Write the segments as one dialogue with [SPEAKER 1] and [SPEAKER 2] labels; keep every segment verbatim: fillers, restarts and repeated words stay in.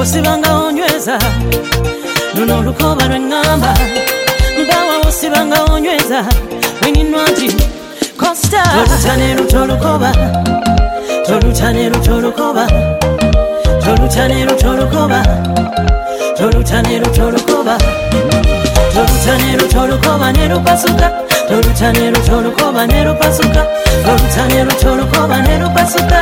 [SPEAKER 1] osibanga onyweza luno lukoba lwengamba mbawa osibanga onyweza weninwanti Costa tolutanero tolukoba tolutanero tolukoba tolutanero tolukoba tolutanero tolukoba tolutanero tolukoba nero pasuka tolutanero tolukoba nero pasuka tolutanero tolukoba nero pasuka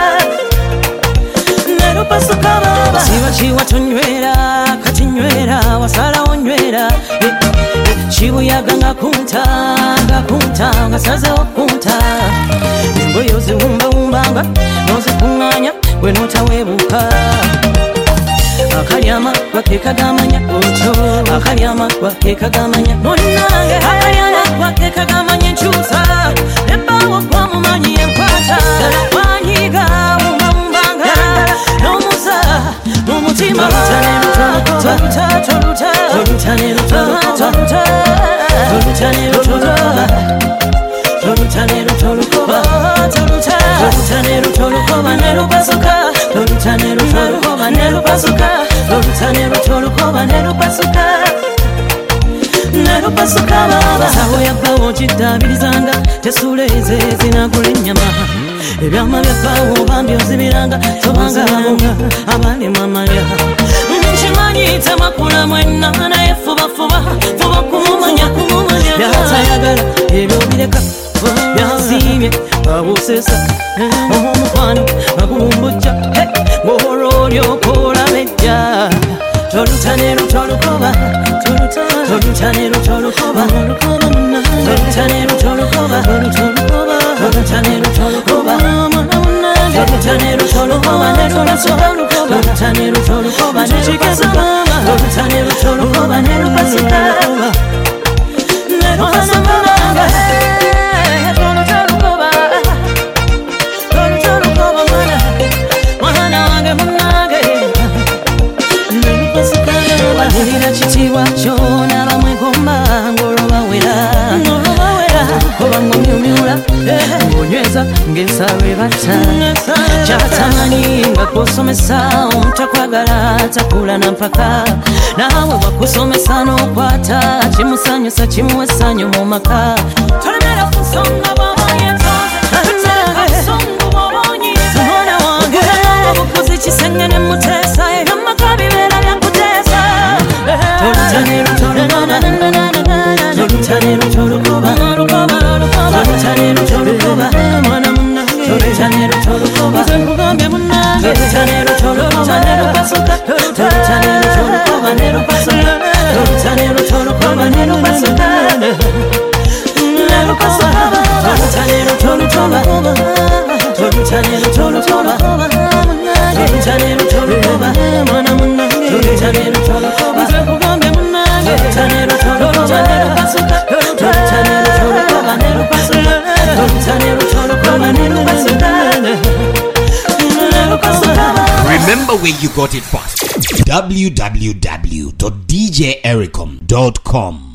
[SPEAKER 1] nero pasuka baba siwa chiwa tonywera katinywera wasala onywera chibuyaga ngakunta ngakunta ngasaze okunta ngoyo ziwumba wumbanga nozikunganya gwe notawebuka akalyama gwakekagamanya otyo akalyama gwakekagamanya munange akalyama gwakekagamanya enkyusa nebbawo kwamumanyi enkwata wanyiga wumbawumbanga n'omusa n'omutima tolutanero tolukoba tolutanero tolukoba tolutanero tolukoba tolutanero tolukoba tolutanero tolukoba nero pasuka tolutanero tolukoba nero pasuka tolutanero tolukoba nero pasuka nero pasuka baba sawo yabbawo kiddabirizanga tesuleze zinakula ennyama ebyama byabbawo bambi ozibiranga tobanga abonga abalimu amalya nkimanyi tamakula mwenna naye fuba fuba fuba kumumanya byatayagala ebyo bireka byasiimye abusesa omukwano agumbujja ng'olwolyokola bejja tolutanero tolukoba tolutanero tolukoba tolutanero tolukoba tolutanero tolukoba tolutanero tolukoba tolutanero tolukoba tolutanero tolukoba nero pasuka nero pasuka Nira chitiwa chona bamwegomba ngolobawera ngolobawera obango myumyula ngonyweza ngesawe bata chatamani ngakusomesa omutakwagala takula na mpaka nawe wakusomesa n'okwata kimusanyusa kimuwesanyo mu maka tolemera kusonga babayentoze tuteka kusonga bobonyi mwana wange obukuzi kisengene mutesa ebyamaka bibera byakutesa tolutanero tolukoba tolutanero tolukoba tolutanero tolukoba mwana munange tolutanero tolukoba nkugambye munange tolutanero tolukoba nero pasuka tolutanero tolukoba nero pasuka tolutanero tolukoba nero pasuka nero pasuka tolutanero tolukoba tolutanero tolukoba tolutanero tolukoba mwana munange tolutanero tolukoba nkugambye munange tolutanero tolukoba nero pasuka tolutanero tolukoba nero pasuka tolutanero tolukoba nero pasuka nero pasuka.
[SPEAKER 2] Remember where you got it first. w w w dot d j ericom dot com